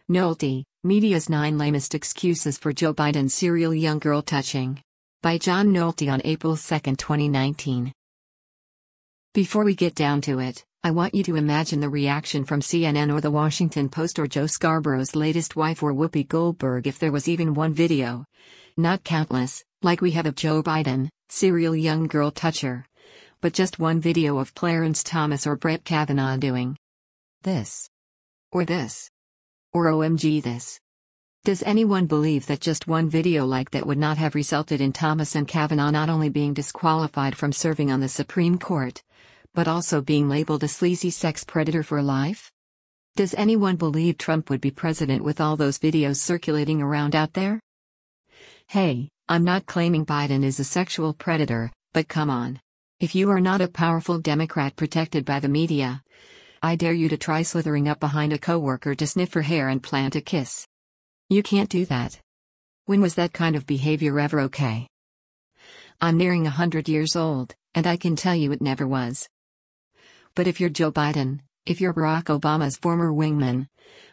Nolte, Media's 9 Lamest Excuses for Joe Biden's Serial Young Girl Touching. By John Nolte on April 2, 2019. Before we get down to it, I want you to imagine the reaction from CNN or The Washington Post or Joe Scarborough's latest wife or Whoopi Goldberg if there was even one video. Not countless, like we have of Joe Biden, serial young girl toucher. But just one video of Clarence Thomas or Brett Kavanaugh doing this. Or this. Or OMG this. Does anyone believe that just one video like that would not have resulted in Thomas and Kavanaugh not only being disqualified from serving on the Supreme Court, but also being labeled a sleazy sex predator for life? Does anyone believe Trump would be president with all those videos circulating around out there? Hey, I'm not claiming Biden is a sexual predator, but come on. If you are not a powerful Democrat protected by the media, I dare you to try slithering up behind a coworker to sniff her hair and plant a kiss. You can't do that. When was that kind of behavior ever okay? I'm nearing 100 years old, and I can tell you it never was. But if you're Joe Biden, if you're Barack Obama's former wingman,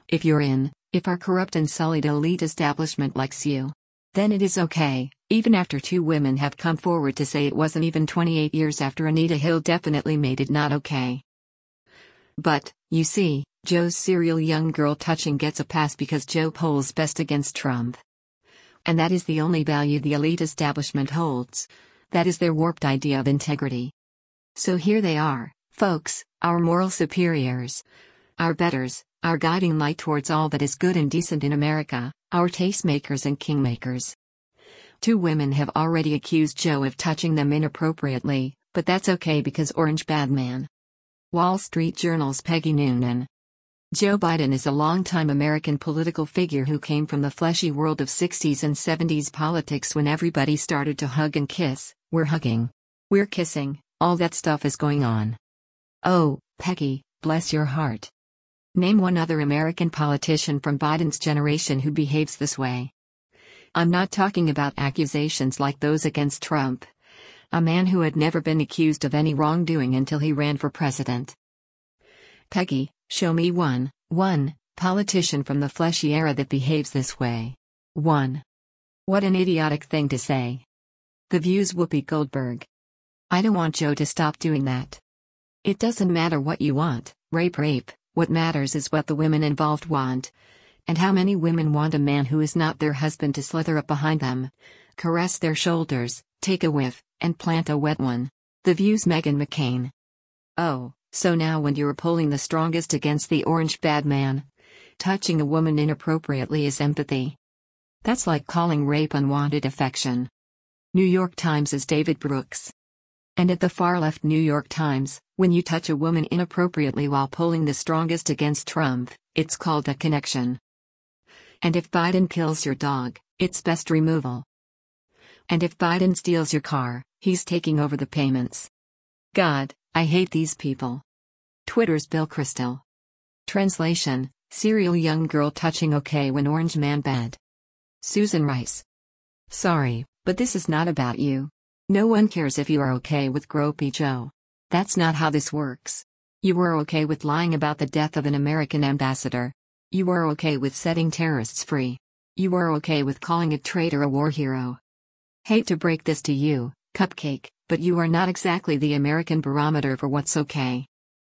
if our corrupt and sullied elite establishment likes you, then it is okay, even after 2 women have come forward to say it wasn't even 28 years after Anita Hill definitely made it not okay. But, you see, Joe's serial young girl touching gets a pass because Joe polls best against Trump. And that is the only value the elite establishment holds. That is their warped idea of integrity. So here they are, folks, our moral superiors. Our betters, our guiding light towards all that is good and decent in America, our tastemakers and kingmakers. 2 women have already accused Joe of touching them inappropriately, but that's okay because Orange bad man. Wall Street Journal's Peggy Noonan. Joe Biden is a longtime American political figure who came from the fleshy world of 60s and 70s politics when everybody started to hug and kiss. We're hugging. We're kissing, all that stuff is going on. Oh, Peggy, bless your heart. Name one other American politician from Biden's generation who behaves this way. I'm not talking about accusations like those against Trump, a man who had never been accused of any wrongdoing until he ran for president. Peggy, show me one politician from the fleshy era that behaves this way. One. What an idiotic thing to say. The View's Whoopi Goldberg. I don't want Joe to stop doing that. It doesn't matter what you want, rape, what matters is what the women involved want. And how many women want a man who is not their husband to slither up behind them, caress their shoulders, take a whiff, and plant a wet one. The View's Meghan McCain. Oh, so now when you're polling the strongest against the orange bad man, touching a woman inappropriately is empathy. That's like calling rape unwanted affection. New York Times' David Brooks. And at the far left New York Times, when you touch a woman inappropriately while polling the strongest against Trump, it's called a connection. And if Biden kills your dog, it's best removal. And if Biden steals your car, he's taking over the payments. God, I hate these people. Twitter's Bill Kristol. Translation: Serial young girl touching okay when orange man bad. Susan Rice. Sorry, but this is not about you. No one cares if you are okay with Gropey Joe. That's not how this works. You were okay with lying about the death of an American ambassador. You were okay with setting terrorists free. You were okay with calling a traitor a war hero. Hate to break this to you, Cupcake, but you are not exactly the American barometer for what's okay.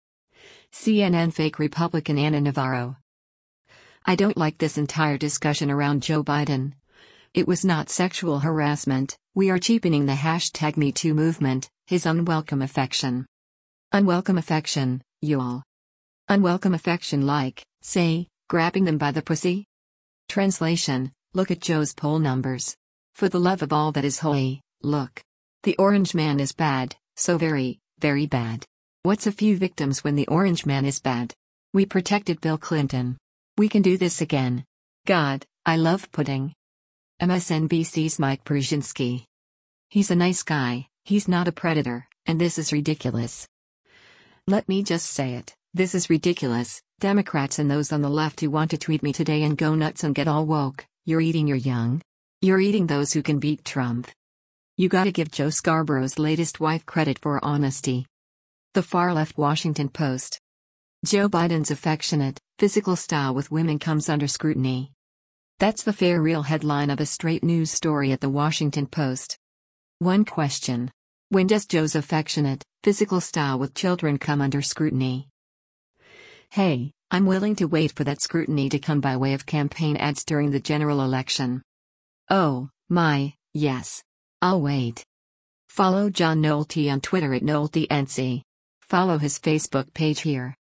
CNN fake Republican Ana Navarro. I don't like this entire discussion around Joe Biden. It was not sexual harassment. We are cheapening the #MeToo movement, his unwelcome affection. Unwelcome affection, y'all. Unwelcome affection like, say, grabbing them by the pussy? Translation: Look at Joe's poll numbers. For the love of all that is holy, look. The orange man is bad, so very, very bad. What's a few victims when the orange man is bad? We protected Bill Clinton. We can do this again. God, I love pudding. MSNBC's Mike Brzezinski. He's a nice guy, he's not a predator, and this is ridiculous. Let me just say it, this is ridiculous. Democrats and those on the left who want to tweet me today and go nuts and get all woke, you're eating your young. You're eating those who can beat Trump. You gotta give Joe Scarborough's latest wife credit for honesty. The far left Washington Post. Joe Biden's affectionate, physical style with women comes under scrutiny. That's the fair real headline of a straight news story at the Washington Post. One question. When does Joe's affectionate, physical style with children come under scrutiny? Hey, I'm willing to wait for that scrutiny to come by way of campaign ads during the general election. Oh, my, yes. I'll wait. Follow John Nolte on Twitter at NolteNC. Follow his Facebook page here.